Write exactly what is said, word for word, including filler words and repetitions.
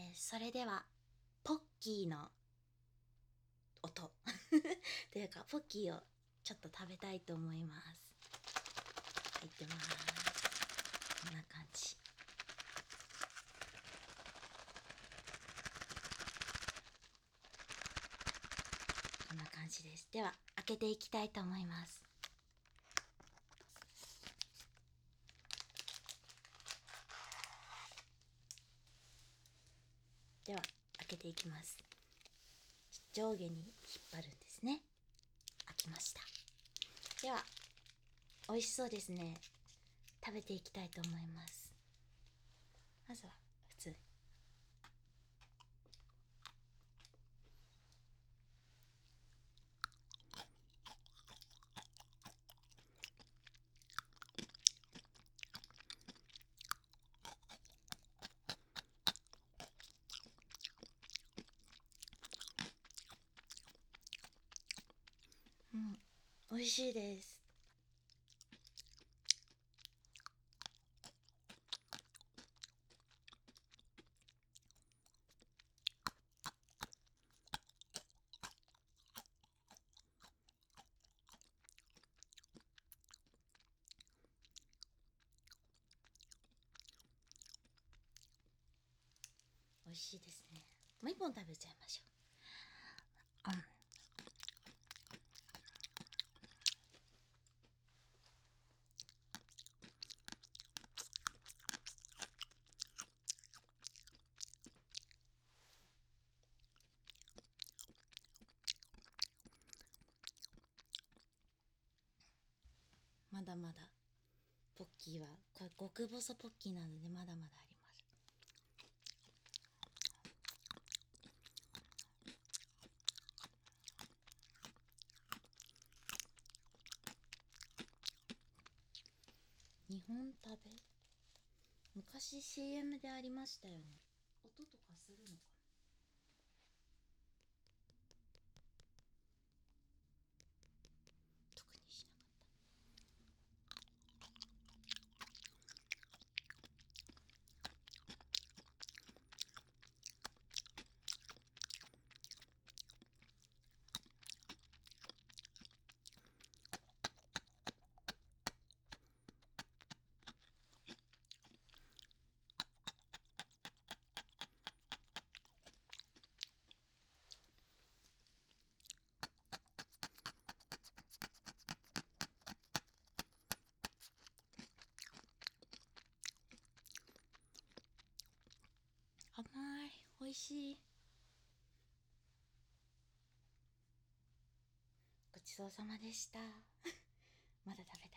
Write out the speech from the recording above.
ー、それではポッキーの音というかポッキーをちょっと食べたいと思います。入ってます。こんな感じ。こんな感じです。では開けていきたいと思います。では開けていきます。上下に引っ張るんですね。開きました。では美味しそうですね。食べていきたいと思います。まずは普通。うん、美味しいです。美味しいですね。もう一本食べちゃいましょう。うん。まだまだポッキーはこれ極細ポッキーなのでまだまだあります。日本食べ、昔 シーエム でありましたよね。音とかするのかな。特にしなかった。甘い、美味しい。ごちそうさまでした。まだ食べ